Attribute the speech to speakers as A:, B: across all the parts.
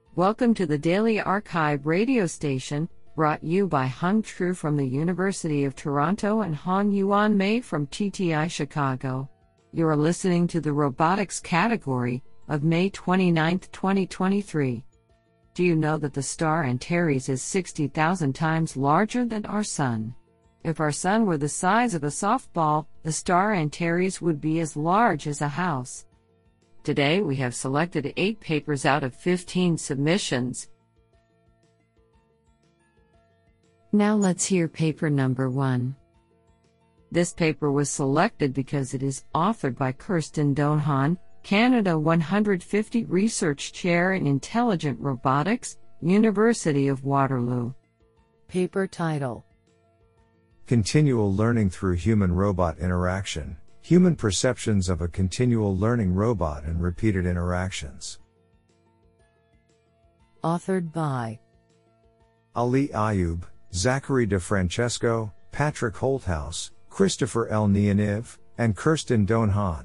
A: Welcome to the Daily Archive radio station, brought you by Hung Tru from the University of Toronto and Han Yuan Mei from TTI Chicago. You are listening to the robotics category of May 29, 2023. Do you know that the star Antares is 60,000 times larger than our Sun? If our Sun were the size of a softball, the star Antares would be as large as a house. Today we have selected 8 papers out of 15 submissions. Now let's hear paper number 1. This paper was selected because it is authored by Kirsten Dohnhan, Canada 150 Research Chair in Intelligent Robotics, University of Waterloo. Paper title:
B: Continual Learning Through Human-Robot Interaction. Human Perceptions of a Continual Learning Robot and Repeated Interactions.
A: Authored by
B: Ali Ayub, Zachary DeFrancesco, Patrick Holthaus, Christopher L. Nianiv, and Kirsten Dohnhan.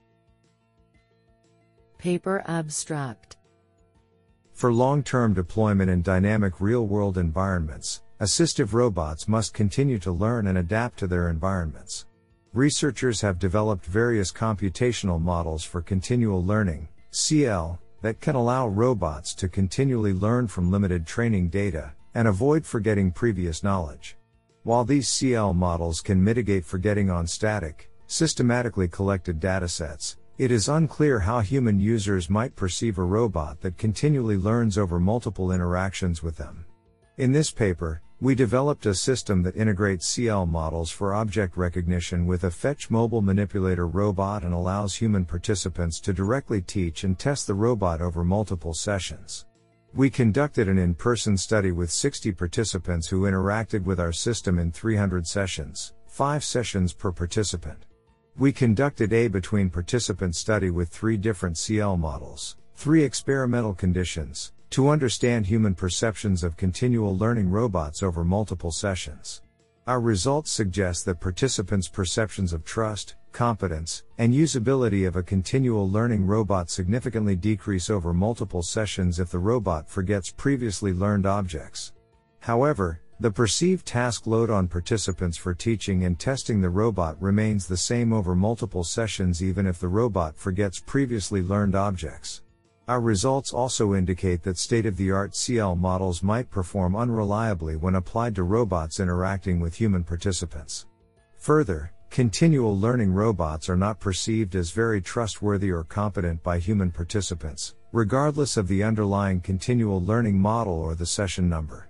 A: Paper abstract:
B: For long-term deployment in dynamic real-world environments, assistive robots must continue to learn and adapt to their environments. Researchers have developed various computational models for continual learning, CL, that can allow robots to continually learn from limited training data and avoid forgetting previous knowledge. While these CL models can mitigate forgetting on static, systematically collected datasets, it is unclear how human users might perceive a robot that continually learns over multiple interactions with them. In this paper, we developed a system that integrates CL models for object recognition with a Fetch mobile manipulator robot and allows human participants to directly teach and test the robot over multiple sessions. We conducted an in-person study with 60 participants who interacted with our system in 300 sessions, 5 sessions per participant. We conducted a between-participant study with 3 different CL models, 3 experimental conditions, to understand human perceptions of continual learning robots over multiple sessions. Our results suggest that participants' perceptions of trust, competence, and usability of a continual learning robot significantly decrease over multiple sessions if the robot forgets previously learned objects. However, the perceived task load on participants for teaching and testing the robot remains the same over multiple sessions even if the robot forgets previously learned objects. Our results also indicate that state-of-the-art CL models might perform unreliably when applied to robots interacting with human participants. Further, continual learning robots are not perceived as very trustworthy or competent by human participants, regardless of the underlying continual learning model or the session number.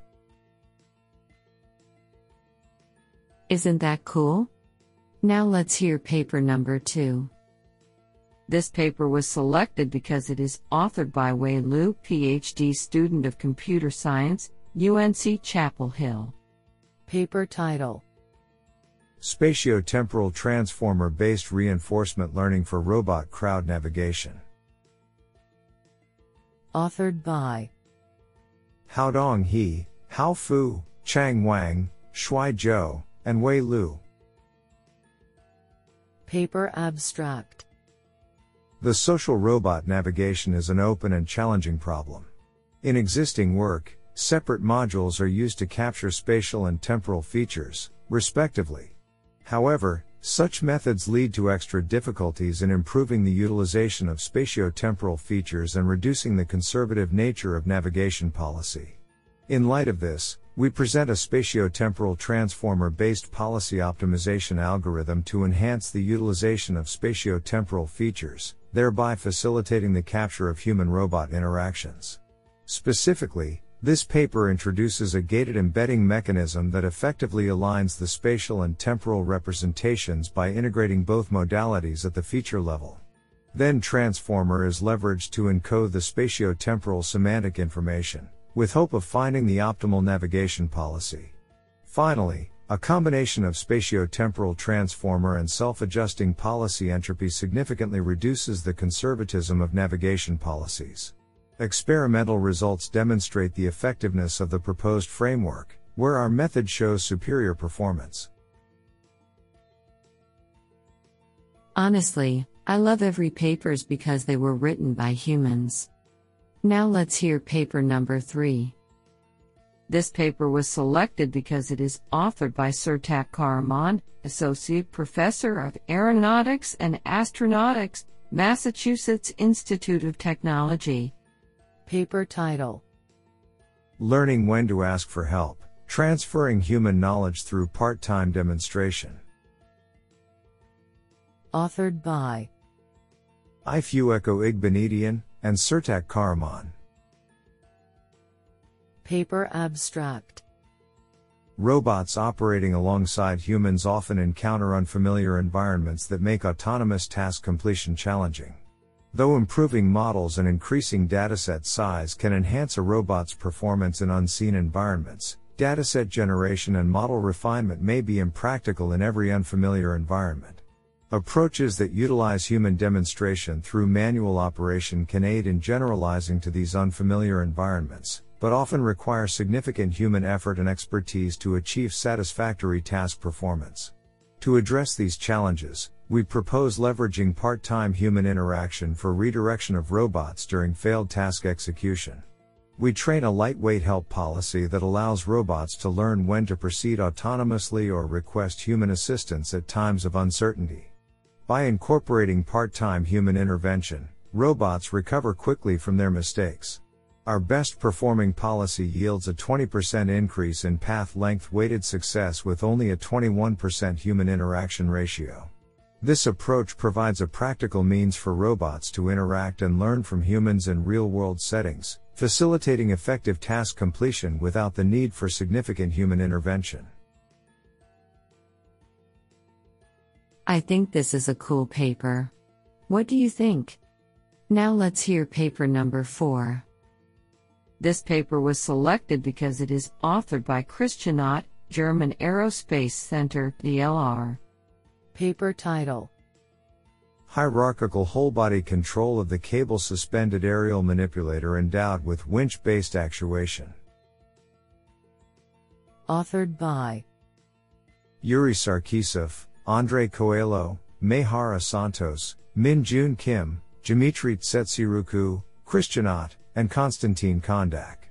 A: Isn't that cool? Now let's hear paper number 2. This paper was selected because it is authored by Wei Liu, PhD student of computer science, UNC Chapel Hill. Paper title:
B: Spatiotemporal Transformer-Based Reinforcement Learning for Robot Crowd Navigation.
A: Authored by
B: Haodong He, Hao Fu, Chang Wang, Shuai Zhou, and Wei Liu.
A: Paper abstract:
B: The social robot navigation is an open and challenging problem. In existing work, separate modules are used to capture spatial and temporal features, respectively. However, such methods lead to extra difficulties in improving the utilization of spatiotemporal features and reducing the conservative nature of navigation policy. In light of this, we present a spatiotemporal transformer-based policy optimization algorithm to enhance the utilization of spatiotemporal features, thereby facilitating the capture of human-robot interactions. Specifically, this paper introduces a gated embedding mechanism that effectively aligns the spatial and temporal representations by integrating both modalities at the feature level. Then transformer is leveraged to encode the spatiotemporal semantic information, with hope of finding the optimal navigation policy. Finally, a combination of spatiotemporal transformer and self-adjusting policy entropy significantly reduces the conservatism of navigation policies. Experimental results demonstrate the effectiveness of the proposed framework, where our method shows superior performance.
A: Honestly, I love every papers because they were written by humans. Now let's hear paper number 3. This paper was selected because it is authored by Surtak Karaman, Associate Professor of Aeronautics and Astronautics, Massachusetts Institute of Technology. Paper title:
B: Learning when to ask for help, transferring human knowledge through part-time demonstration.
A: Authored by
B: Ifeoluco Igbenedian and Surtak Karaman.
A: Paper abstract:
B: Robots operating alongside humans often encounter unfamiliar environments that make autonomous task completion challenging. Though improving models and increasing dataset size can enhance a robot's performance in unseen environments, dataset generation and model refinement may be impractical in every unfamiliar environment. Approaches that utilize human demonstration through manual operation can aid in generalizing to these unfamiliar environments, but often require significant human effort and expertise to achieve satisfactory task performance. To address these challenges, we propose leveraging part-time human interaction for redirection of robots during failed task execution. We train a lightweight help policy that allows robots to learn when to proceed autonomously or request human assistance at times of uncertainty. By incorporating part-time human intervention, robots recover quickly from their mistakes. Our best performing policy yields a 20% increase in path length weighted success with only a 21% human interaction ratio. This approach provides a practical means for robots to interact and learn from humans in real-world settings, facilitating effective task completion without the need for significant human intervention.
A: I think this is a cool paper. What do you think? Now let's hear paper number 4. This paper was selected because it is authored by Christian Ott, German Aerospace Center, DLR. Paper title:
B: Hierarchical whole-body control of the cable-suspended aerial manipulator endowed with winch-based actuation.
A: Authored by
B: Yuri Sarkisov, Andrei Coelho, Mayhara Santos, Min-Jun Kim, Dmitry Tsetsiruku, Christian Ott, and Konstantin Kondak.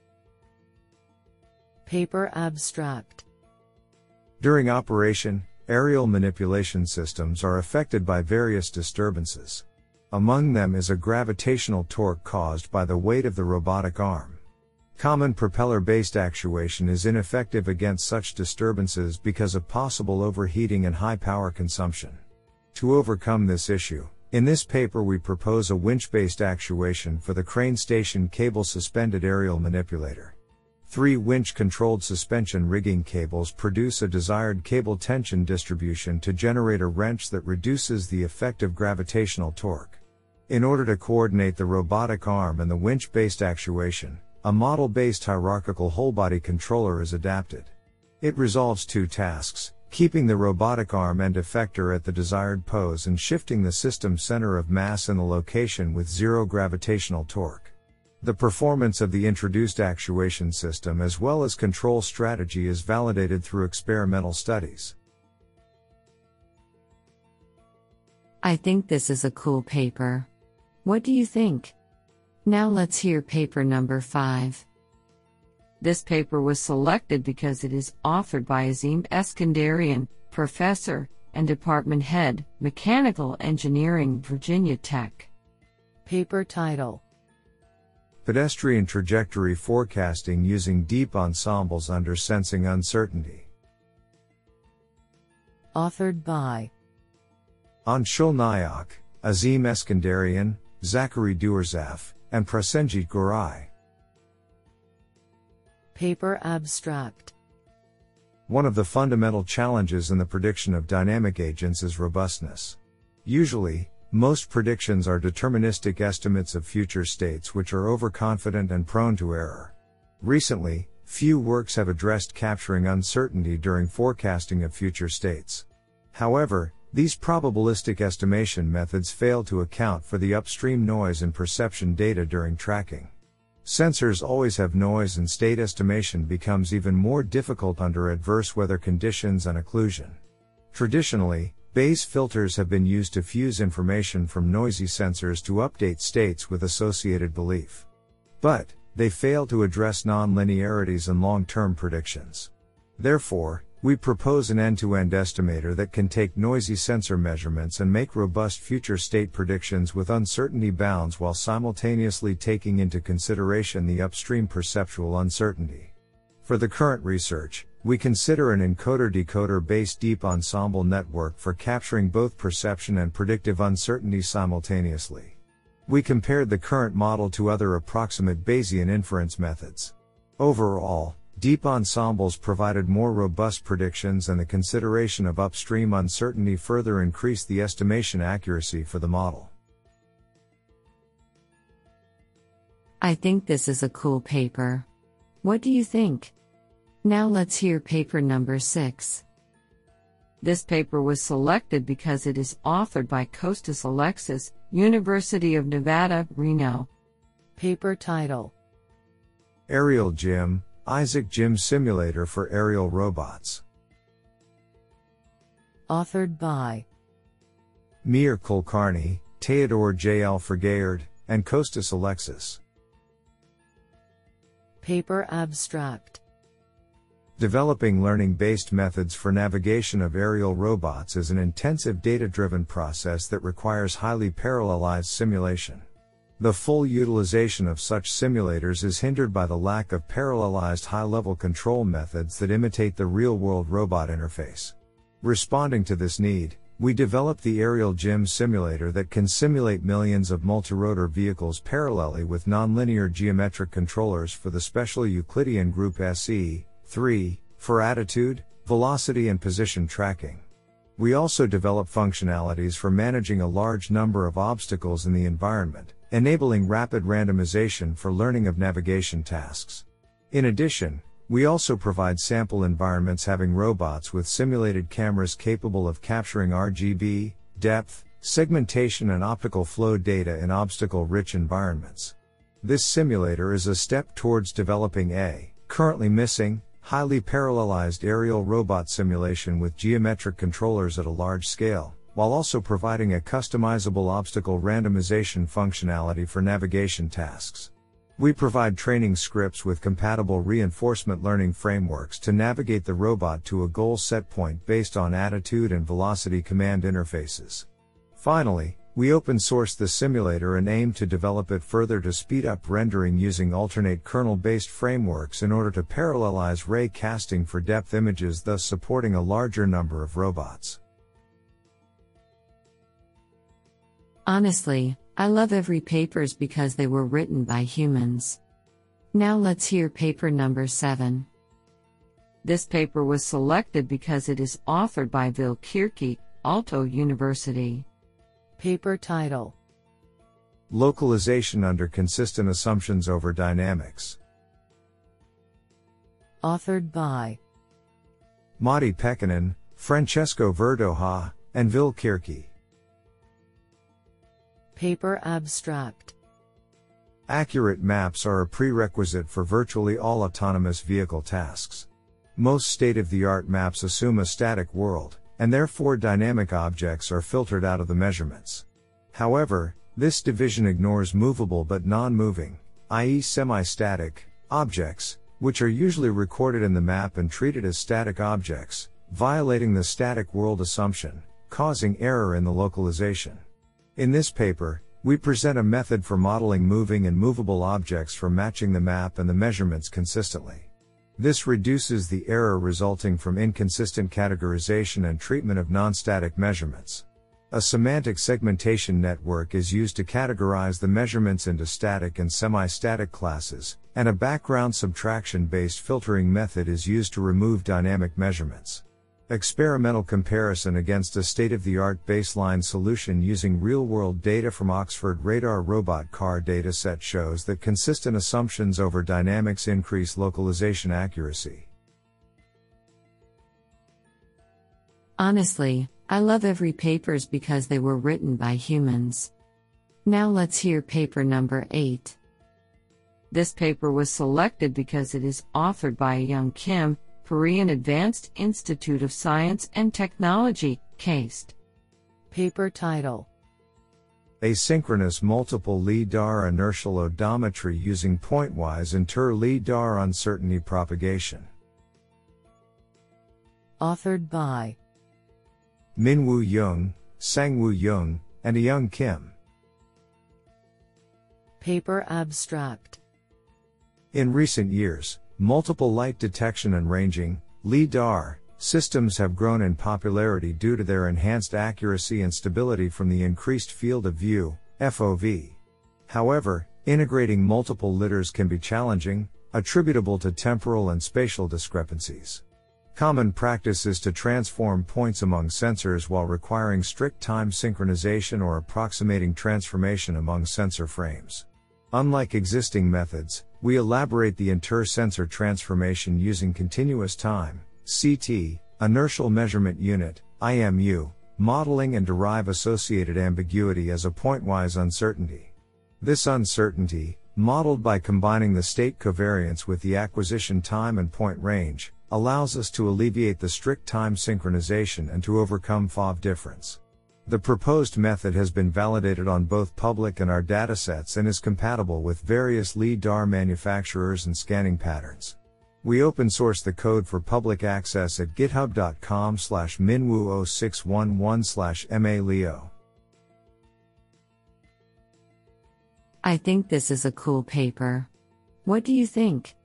A: Paper abstract:
B: During operation, aerial manipulation systems are affected by various disturbances. Among them is a gravitational torque caused by the weight of the robotic arm. Common propeller-based actuation is ineffective against such disturbances because of possible overheating and high power consumption. To overcome this issue, in this paper we propose a winch-based actuation for the crane station cable-suspended aerial manipulator. 3 winch-controlled suspension rigging cables produce a desired cable tension distribution to generate a wrench that reduces the effective gravitational torque. In order to coordinate the robotic arm and the winch-based actuation, a model-based hierarchical whole-body controller is adapted. It resolves 2 tasks: keeping the robotic arm end effector at the desired pose and shifting the system center of mass in the location with zero gravitational torque. The performance of the introduced actuation system as well as control strategy is validated through experimental studies.
A: I think this is a cool paper. What do you think? Now let's hear paper number 5. This paper was selected because it is authored by Azim Eskandarian, Professor and Department Head, Mechanical Engineering, Virginia Tech. Paper title:
B: Pedestrian trajectory forecasting using deep ensembles under sensing uncertainty.
A: Authored by
B: Anshul Nayak, Azim Eskandarian, Zachary Duerzaf, and Prasenjit Gorai.
A: Paper abstract:
B: One of the fundamental challenges in the prediction of dynamic agents is robustness. Usually, most predictions are deterministic estimates of future states which are overconfident and prone to error. Recently, few works have addressed capturing uncertainty during forecasting of future states. However, these probabilistic estimation methods fail to account for the upstream noise in perception data during tracking. Sensors always have noise, and state estimation becomes even more difficult under adverse weather conditions and occlusion. Traditionally, Bayes filters have been used to fuse information from noisy sensors to update states with associated belief. But, they fail to address non-linearities and long-term predictions. Therefore, we propose an end-to-end estimator that can take noisy sensor measurements and make robust future state predictions with uncertainty bounds while simultaneously taking into consideration the upstream perceptual uncertainty. For the current research, we consider an encoder-decoder based deep ensemble network for capturing both perception and predictive uncertainty simultaneously. We compared the current model to other approximate Bayesian inference methods. Overall, deep ensembles provided more robust predictions, and the consideration of upstream uncertainty further increased the estimation accuracy for the model.
A: I think this is a cool paper. What do you think? Now let's hear paper number 6. This paper was selected because it is authored by Costas Alexis, University of Nevada, Reno. Paper title:
B: Aerial GYM, Isaac GYM Simulator for Aerial Robots.
A: Authored by
B: Meir Kulkarni, Theodore J. Alfregard, and Costas Alexis.
A: Paper abstract:
B: Developing learning-based methods for navigation of aerial robots is an intensive data-driven process that requires highly parallelized simulation. The full utilization of such simulators is hindered by the lack of parallelized high-level control methods that imitate the real-world robot interface. Responding to this need, we developed the Aerial GYM Simulator that can simulate millions of multirotor vehicles parallelly with nonlinear geometric controllers for the special Euclidean group SE3 for attitude, velocity and position tracking. We also develop functionalities for managing a large number of obstacles in the environment, enabling rapid randomization for learning of navigation tasks. In addition, we also provide sample environments having robots with simulated cameras capable of capturing RGB, depth, segmentation and optical flow data in obstacle-rich environments. This simulator is a step towards developing a, currently missing, highly parallelized aerial robot simulation with geometric controllers at a large scale, while also providing a customizable obstacle randomization functionality for navigation tasks. We provide training scripts with compatible reinforcement learning frameworks to navigate the robot to a goal set point based on attitude and velocity command interfaces. Finally, we open source the simulator and aim to develop it further to speed up rendering using alternate kernel-based frameworks in order to parallelize ray casting for depth images, thus supporting a larger number of robots.
A: Honestly, I love every papers because they were written by humans. Now let's hear paper number 7. This paper was selected because it is authored by Vil Kirki, Aalto University. Paper title:
B: Localization under consistent assumptions over dynamics.
A: Authored by
B: Matti Pekkanen, Francesco Verdoja, and Vil Kirki.
A: Paper abstract:
B: Accurate maps are a prerequisite for virtually all autonomous vehicle tasks. Most state-of-the-art maps assume a static world, and therefore dynamic objects are filtered out of the measurements. However, this division ignores movable but non-moving, i.e. semi-static, objects, which are usually recorded in the map and treated as static objects, violating the static world assumption, causing error in the localization. In this paper, we present a method for modeling moving and movable objects for matching the map and the measurements consistently. This reduces the error resulting from inconsistent categorization and treatment of non-static measurements. A semantic segmentation network is used to categorize the measurements into static and semi-static classes, and a background subtraction-based filtering method is used to remove dynamic measurements. Experimental comparison against a state-of-the-art baseline solution using real-world data from Oxford Radar Robot Car dataset shows that consistent assumptions over dynamics increase localization accuracy.
A: Honestly, I love every papers because they were written by humans. Now let's hear paper number 8. This paper was selected because it is authored by Young Kim, Korean Advanced Institute of Science and Technology, KAIST. Paper title:
B: Asynchronous multiple LIDAR inertial odometry using pointwise inter-LIDAR uncertainty propagation.
A: Authored by
B: Minwoo Young, Sangwoo Young, and Young Kim.
A: Paper abstract.
B: In recent years, multiple light detection and ranging, LIDAR, systems have grown in popularity due to their enhanced accuracy and stability from the increased field of view, FOV. However, integrating multiple lidars can be challenging, attributable to temporal and spatial discrepancies. Common practice is to transform points among sensors while requiring strict time synchronization or approximating transformation among sensor frames. Unlike existing methods, we elaborate the inter-sensor transformation using continuous time, CT, inertial measurement unit, IMU, modeling and derive associated ambiguity as a pointwise uncertainty. This uncertainty, modeled by combining the state covariance with the acquisition time and point range, allows us to alleviate the strict time synchronization and to overcome FOV difference. The proposed method has been validated on both public and our datasets and is compatible with various LIDAR manufacturers and scanning patterns. We open source the code for public access at github.com/minwoo0611/maleo.
A: I think this is a cool paper. What do you think?